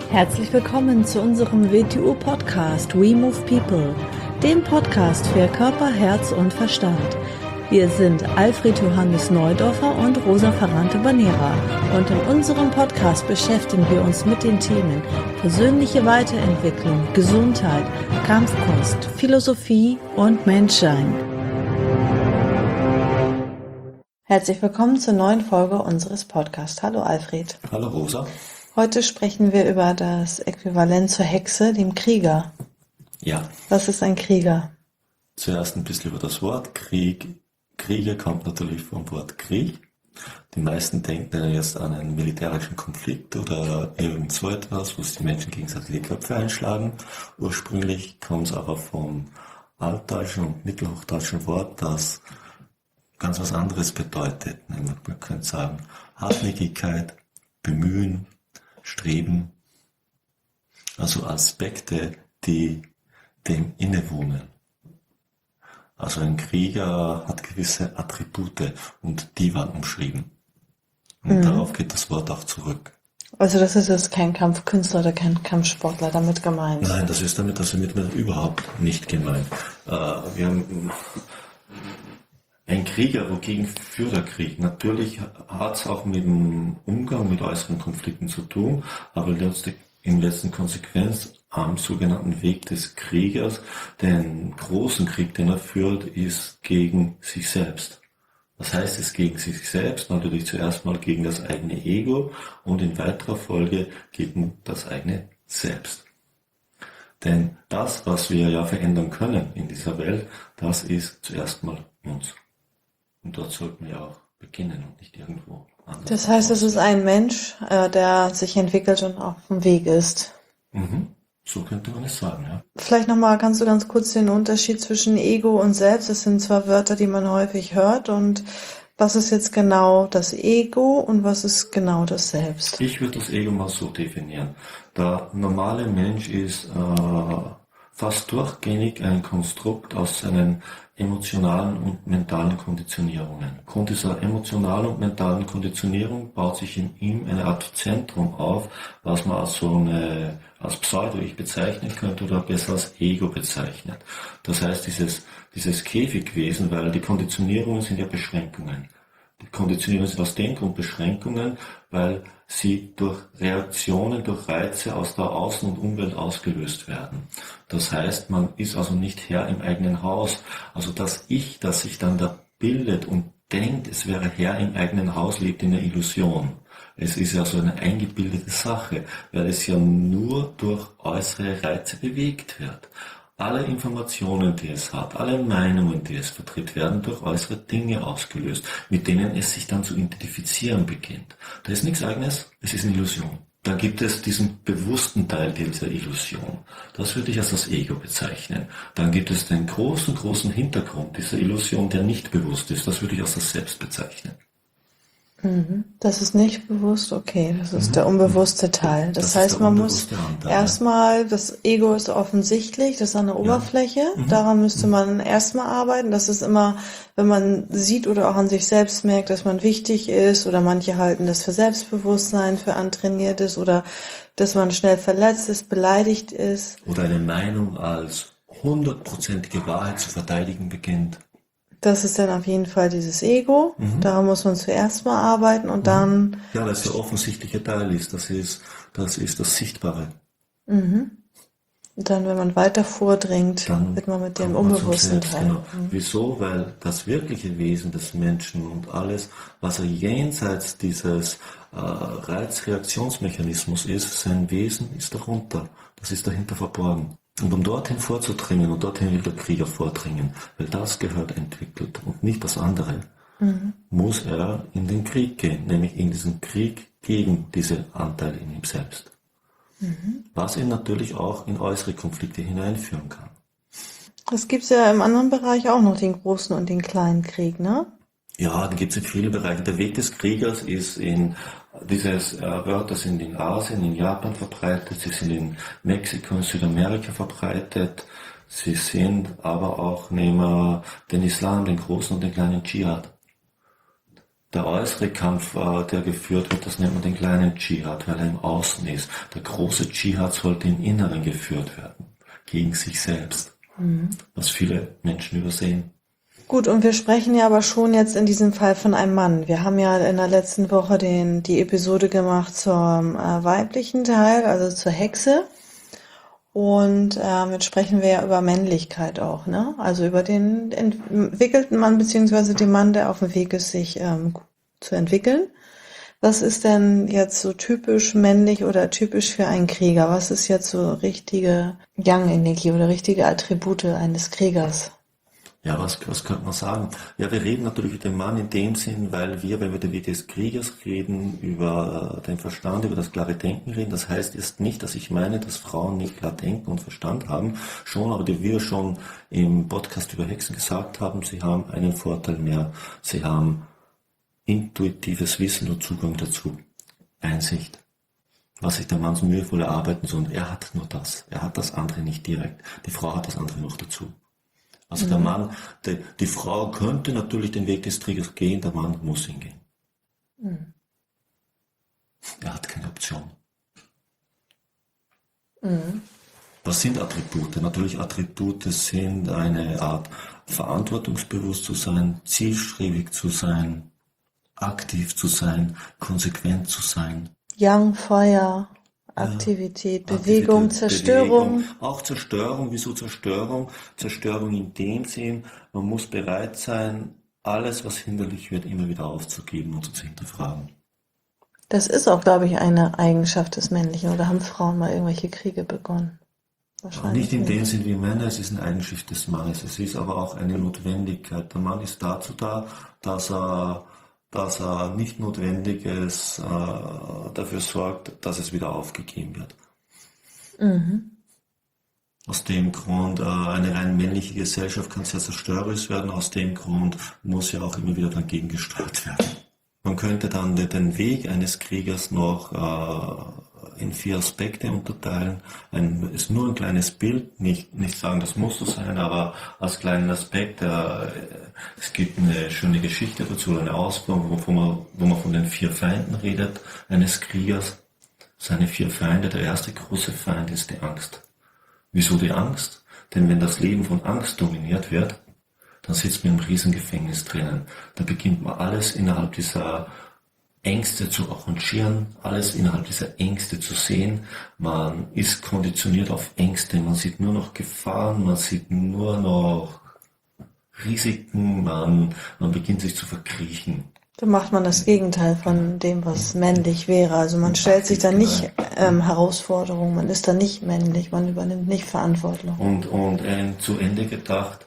Herzlich willkommen zu unserem WTU-Podcast We Move People, dem Podcast für Körper, Herz und Verstand. Wir sind Alfred Johannes Neudorfer und Rosa Ferrante Banera und in unserem Podcast beschäftigen wir uns mit den Themen persönliche Weiterentwicklung, Gesundheit, Kampfkunst, Philosophie und Menschsein. Herzlich willkommen zur neuen Folge unseres Podcasts. Hallo Alfred. Hallo Rosa. Heute sprechen wir über das Äquivalent zur Hexe, dem Krieger. Ja. Was ist ein Krieger? Zuerst ein bisschen über das Wort Krieg. Krieger kommt natürlich vom Wort Krieg. Die meisten denken jetzt an einen militärischen Konflikt oder irgend so etwas, wo sich die Menschen gegenseitig die Köpfe einschlagen. Ursprünglich kommt es aber vom altdeutschen und mittelhochdeutschen Wort, das ganz was anderes bedeutet. Nämlich, man könnte sagen, Hartnäckigkeit, Bemühen, Streben, also Aspekte, die dem innewohnen. Also ein Krieger hat gewisse Attribute und die waren umschrieben. Und darauf geht das Wort auch zurück. Also das ist jetzt kein Kampfkünstler oder kein Kampfsportler damit gemeint? Nein, das ist damit überhaupt nicht gemeint. Wir haben ein Krieger, wogegen führt der Krieg? Natürlich hat es auch mit dem Umgang mit äußeren Konflikten zu tun, aber in letzter Konsequenz am sogenannten Weg des Kriegers, den großen Krieg, den er führt, ist gegen sich selbst. Was heißt es gegen sich selbst? Natürlich zuerst mal gegen das eigene Ego und in weiterer Folge gegen das eigene Selbst. Denn das, was wir ja verändern können in dieser Welt, das ist zuerst mal uns. Und dort sollten wir auch beginnen und nicht irgendwo anders. Das heißt, es ist ein Mensch, der sich entwickelt und auf dem Weg ist. So könnte man es sagen, ja. Vielleicht nochmal, kannst du ganz kurz den Unterschied zwischen Ego und Selbst, das sind zwar Wörter, die man häufig hört, und was ist jetzt genau das Ego und was ist genau das Selbst? Ich würde das Ego mal so definieren. Der normale Mensch ist fast durchgängig ein Konstrukt aus seinen emotionalen und mentalen Konditionierungen. Aufgrund dieser emotionalen und mentalen Konditionierung baut sich in ihm eine Art Zentrum auf, was man als Pseudo-Ich bezeichnen könnte oder besser als Ego bezeichnet. Das heißt, dieses Käfigwesen, weil die Konditionierungen sind ja Beschränkungen. Die Konditionierungen sind aus dem Grund Beschränkungen, weil sie durch Reaktionen, durch Reize aus der Außen- und Umwelt ausgelöst werden. Das heißt, man ist also nicht Herr im eigenen Haus. Also das Ich, das sich dann da bildet und denkt, es wäre Herr im eigenen Haus, lebt in der Illusion. Es ist ja so eine eingebildete Sache, weil es ja nur durch äußere Reize bewegt wird. Alle Informationen, die es hat, alle Meinungen, die es vertritt, werden durch äußere Dinge ausgelöst, mit denen es sich dann zu identifizieren beginnt. Da ist nichts Eigenes, es ist eine Illusion. Dann gibt es diesen bewussten Teil dieser Illusion. Das würde ich als das Ego bezeichnen. Dann gibt es den großen Hintergrund dieser Illusion, der nicht bewusst ist. Das würde ich als das Selbst bezeichnen. Das ist nicht bewusst, okay, das ist der unbewusste Teil. Das heißt, man muss erstmal, das Ego ist offensichtlich, das ist an der Oberfläche, daran müsste man erstmal arbeiten. Das ist immer, wenn man sieht oder auch an sich selbst merkt, dass man wichtig ist, oder manche halten das für Selbstbewusstsein, für antrainiert ist, oder dass man schnell verletzt ist, beleidigt ist. Oder eine Meinung als 100%ige Wahrheit zu verteidigen beginnt. Das ist dann auf jeden Fall dieses Ego. Daran muss man zuerst mal arbeiten und dann... Ja, weil es der offensichtliche Teil ist. Das ist das Sichtbare. Und dann, wenn man weiter vordringt, dann wird man mit dem unbewussten Teil. Genau. Wieso? Weil das wirkliche Wesen des Menschen und alles, was er jenseits dieses Reizreaktionsmechanismus ist, sein Wesen ist darunter. Das ist dahinter verborgen. Und um dorthin vorzudringen, und dorthin will der Krieger vordringen, weil das gehört entwickelt und nicht das andere, muss er in den Krieg gehen, nämlich in diesen Krieg gegen diese Anteile in ihm selbst. Was ihn natürlich auch in äußere Konflikte hineinführen kann. Das gibt's ja im anderen Bereich auch noch, den großen und den kleinen Krieg, ne? Ja, da gibt es in vielen Bereichen. Der Weg des Kriegers ist Wörter sind in Asien, in Japan verbreitet, sie sind in Mexiko und Südamerika verbreitet, sie sind aber auch, nehmen wir den Islam, den großen und den kleinen Dschihad. Der äußere Kampf, der geführt wird, das nennt man den kleinen Dschihad, weil er im Außen ist. Der große Dschihad sollte im Inneren geführt werden, gegen sich selbst, was viele Menschen übersehen. Gut, und wir sprechen ja aber schon jetzt in diesem Fall von einem Mann. Wir haben ja in der letzten Woche die Episode gemacht zum weiblichen Teil, also zur Hexe. Und jetzt sprechen wir ja über Männlichkeit auch, ne? Also über den entwickelten Mann beziehungsweise den Mann, der auf dem Weg ist, sich zu entwickeln. Was ist denn jetzt so typisch männlich oder typisch für einen Krieger? Was ist jetzt so richtige Yang-Energie oder richtige Attribute eines Kriegers? Ja, was könnte man sagen? Ja, wir reden natürlich über den Mann in dem Sinn, weil wir, wenn wir den Weg des Kriegers reden, über den Verstand, über das klare Denken reden. Das heißt jetzt nicht, dass ich meine, dass Frauen nicht klar denken und Verstand haben. Schon, aber wie wir schon im Podcast über Hexen gesagt haben, sie haben einen Vorteil mehr. Sie haben intuitives Wissen und Zugang dazu. Einsicht. Was sich der Mann so mühevoll erarbeiten soll. Er hat nur das. Er hat das andere nicht direkt. Die Frau hat das andere noch dazu. Also der Mann, die Frau könnte natürlich den Weg des Kriegers gehen, der Mann muss ihn gehen. Er hat keine Option. Was sind Attribute? Natürlich Attribute sind eine Art verantwortungsbewusst zu sein, zielstrebig zu sein, aktiv zu sein, konsequent zu sein. Yang, Feuer, Aktivität, Bewegung, Zerstörung. Auch Zerstörung. Wieso Zerstörung? Zerstörung in dem Sinn, man muss bereit sein, alles, was hinderlich wird, immer wieder aufzugeben und zu hinterfragen. Das ist auch, glaube ich, eine Eigenschaft des Männlichen. Oder haben Frauen mal irgendwelche Kriege begonnen? Wahrscheinlich nicht in dem Sinn wie Männer, es ist eine Eigenschaft des Mannes. Es ist aber auch eine Notwendigkeit. Der Mann ist dazu da, dass er nicht Notwendiges dafür sorgt, dass es wieder aufgegeben wird. Aus dem Grund, eine rein männliche Gesellschaft kann sehr zerstörerisch werden. Aus dem Grund muss ja auch immer wieder dagegen gesteuert werden. Man könnte dann den Weg eines Kriegers noch in 4 Aspekte unterteilen. Ist nur ein kleines Bild, nicht sagen, das muss so sein, aber als kleinen Aspekt. Es gibt eine schöne Geschichte dazu, eine Ausführung, wo man von den 4 Feinden redet, eines Kriegers. Seine 4 Feinde, der erste große Feind ist die Angst. Wieso die Angst? Denn wenn das Leben von Angst dominiert wird, dann sitzt man im Riesengefängnis drinnen. Da beginnt man alles innerhalb dieser Ängste zu arrangieren, alles innerhalb dieser Ängste zu sehen. Man ist konditioniert auf Ängste, man sieht nur noch Gefahren, man sieht nur noch Risiken, man beginnt sich zu verkriechen. Da macht man das Gegenteil von dem, was männlich wäre. Also man stellt sich da nicht Herausforderungen, man ist da nicht männlich, man übernimmt nicht Verantwortung. Und zu Ende gedacht,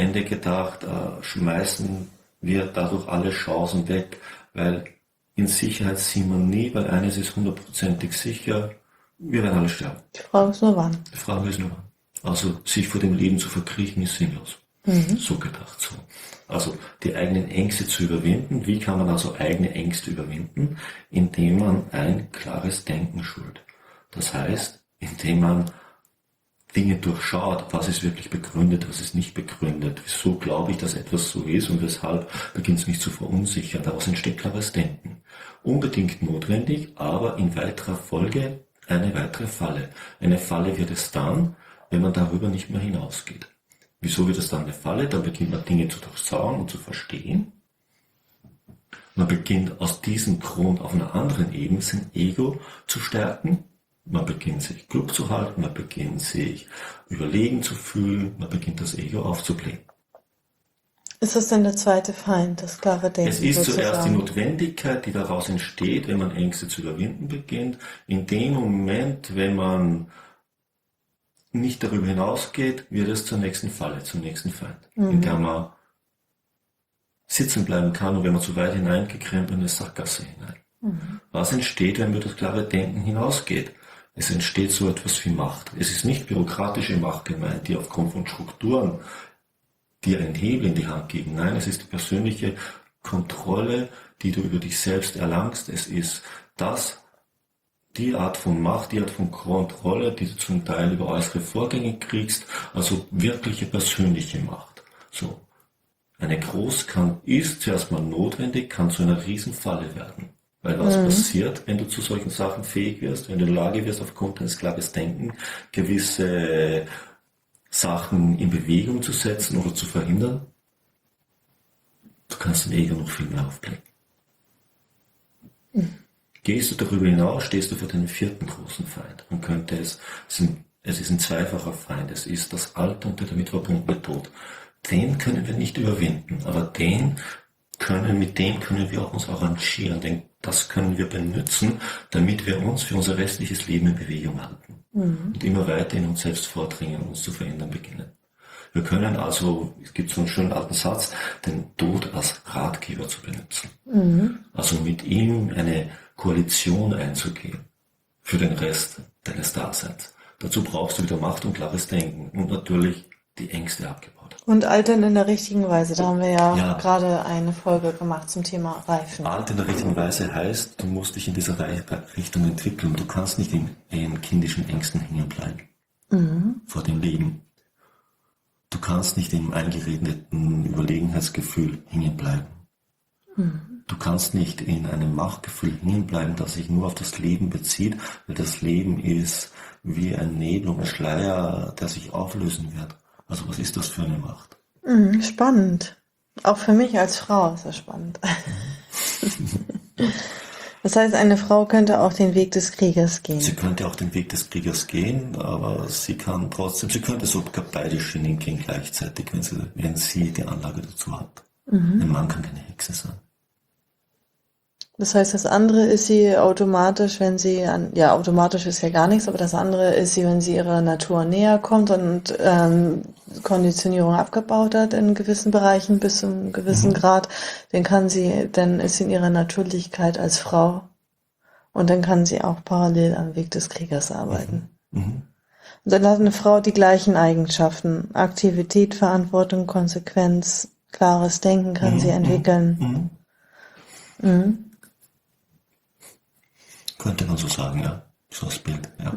schmeißen wir dadurch alle Chancen weg, weil in Sicherheit sind wir nie, weil eines ist 100%ig sicher, wir werden alle sterben. Die Frage ist nur wann. Die Frage ist nur wann. Also sich vor dem Leben zu verkriechen ist sinnlos. So gedacht, so. Also die eigenen Ängste zu überwinden. Wie kann man also eigene Ängste überwinden? Indem man ein klares Denken schult. Das heißt, indem man Dinge durchschaut, was ist wirklich begründet, was ist nicht begründet. Wieso glaube ich, dass etwas so ist und weshalb beginnt es mich zu verunsichern. Daraus entsteht klares Denken. Unbedingt notwendig, aber in weiterer Folge eine weitere Falle. Eine Falle wird es dann, wenn man darüber nicht mehr hinausgeht. Wieso wird es dann eine Falle? Dann beginnt man Dinge zu durchschauen und zu verstehen. Man beginnt aus diesem Grund auf einer anderen Ebene sein Ego zu stärken. Man beginnt sich klug zu halten, man beginnt sich überlegen zu fühlen, man beginnt das Ego aufzublähen. Ist das denn der zweite Feind, das klare Denken? Es ist sozusagen zuerst die Notwendigkeit, die daraus entsteht, wenn man Ängste zu überwinden beginnt. In dem Moment, wenn man nicht darüber hinausgeht, wird es zur nächsten Falle, zum nächsten Feind, in der man sitzen bleiben kann und wenn man zu weit hineingekrempelt in eine Sackgasse hinein. Was entsteht, wenn man das klare Denken hinausgeht? Es entsteht so etwas wie Macht. Es ist nicht bürokratische Macht gemeint, die aufgrund von Strukturen dir einen Hebel in die Hand geben. Nein, es ist die persönliche Kontrolle, die du über dich selbst erlangst. Es ist die Art von Macht, die Art von Kontrolle, die du zum Teil über äußere Vorgänge kriegst, also wirkliche persönliche Macht. So. Eine Großkant ist zuerst mal notwendig, kann zu einer Riesenfalle werden. Weil was passiert, wenn du zu solchen Sachen fähig wirst, wenn du in der Lage wirst, aufgrund deines klares Denken gewisse Sachen in Bewegung zu setzen oder zu verhindern? Du kannst den Ego noch viel mehr aufblähen. Gehst du darüber hinaus, stehst du vor deinem vierten großen Feind. Man könnte es ist ein zweifacher Feind. Es ist das Alter und der damit verbundene Tod. Den können wir nicht überwinden, aber mit dem können wir auch uns arrangieren, denn das können wir benutzen, damit wir uns für unser restliches Leben in Bewegung halten und immer weiter in uns selbst vordringen und uns zu verändern beginnen. Wir können also, es gibt so einen schönen alten Satz, den Tod als Ratgeber zu benutzen. Also mit ihm eine Koalition einzugehen für den Rest deines Daseins. Dazu brauchst du wieder Macht und klares Denken und natürlich die Ängste abgebaut. Und altern in der richtigen Weise. Da haben wir ja gerade eine Folge gemacht zum Thema Reifen. Alt in der richtigen Weise heißt, du musst dich in dieser Richtung entwickeln. Du kannst nicht in kindischen Ängsten hängen bleiben vor dem Leben. Du kannst nicht im eingeredeten Überlegenheitsgefühl hängen bleiben. Du kannst nicht in einem Machtgefühl hängen bleiben, das sich nur auf das Leben bezieht, weil das Leben ist wie ein Nebel und ein Schleier, der sich auflösen wird. Also was ist das für eine Macht? Spannend. Auch für mich als Frau ist das spannend. Das heißt, eine Frau könnte auch den Weg des Kriegers gehen. Sie könnte auch den Weg des Kriegers gehen, aber sie könnte sogar beide Schienen gehen gleichzeitig, wenn sie die Anlage dazu hat. Ein Mann kann keine Hexe sein. Das heißt, das andere ist sie automatisch, automatisch ist ja gar nichts, aber das andere ist sie, wenn sie ihrer Natur näher kommt und Konditionierung abgebaut hat in gewissen Bereichen bis zu einem gewissen Grad, dann ist sie in ihrer Natürlichkeit als Frau und dann kann sie auch parallel am Weg des Kriegers arbeiten. Und dann hat eine Frau die gleichen Eigenschaften: Aktivität, Verantwortung, Konsequenz, klares Denken kann sie entwickeln. Könnte man so sagen, ja. So das Bild, ja.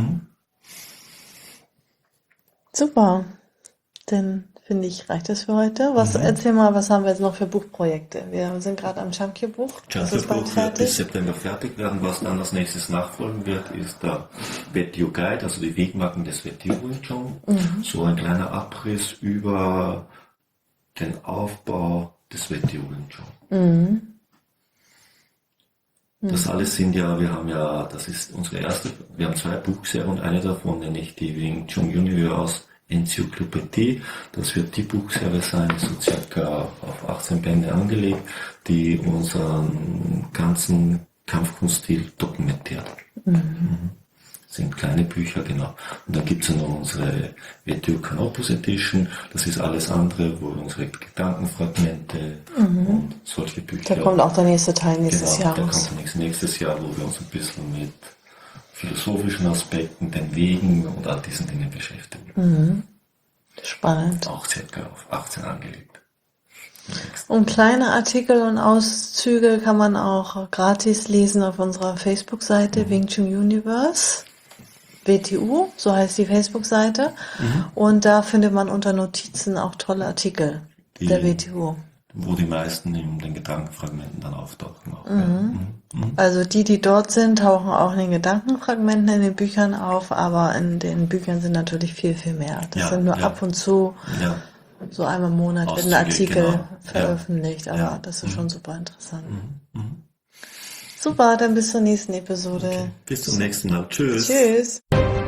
Super. Dann finde ich, reicht das für heute. Erzähl mal, was haben wir jetzt noch für Buchprojekte? Wir sind gerade am Chamkyo-Buch. Das ist bald fertig. Wird bis September fertig werden. Was dann als nächstes nachfolgen wird, ist der WTO Guide, also die Wegmarken des WTO Wing Chun. So ein kleiner Abriss über den Aufbau des WTO Wing Chun. Das alles das ist unsere erste, wir haben 2 Buchserien und eine davon nenne ich die Wing Chun Universe Enzyklopädie. Das wird die Buchserie sein, so circa auf 18 Bände angelegt, die unseren ganzen Kampfkunststil dokumentiert. Das sind kleine Bücher, genau. Und dann gibt es noch unsere WTO Canopus Edition, das ist alles andere, wo unsere Gedankenfragmente und solche Bücher. Da kommt auch der nächste Teil nächstes Jahr raus. raus. Da kommt nächstes Jahr, wo wir uns ein bisschen mit philosophischen Aspekten, den Wegen und all diesen Dingen beschäftigen. Spannend. Auch circa auf 18 angelegt. Und kleine Artikel und Auszüge kann man auch gratis lesen auf unserer Facebook-Seite Wing Chun Universe. WTU, so heißt die Facebook-Seite. Und da findet man unter Notizen auch tolle Artikel der WTU. Wo die meisten in den Gedankenfragmenten dann auftauchen. Auch, Also die dort sind, tauchen auch in den Gedankenfragmenten in den Büchern auf, aber in den Büchern sind natürlich viel, viel mehr. Das sind nur ab und zu, so einmal im Monat wird ein Artikel veröffentlicht, aber das ist schon super interessant. Super, dann bis zur nächsten Episode. Okay. Bis zum nächsten Mal. Tschüss. Tschüss.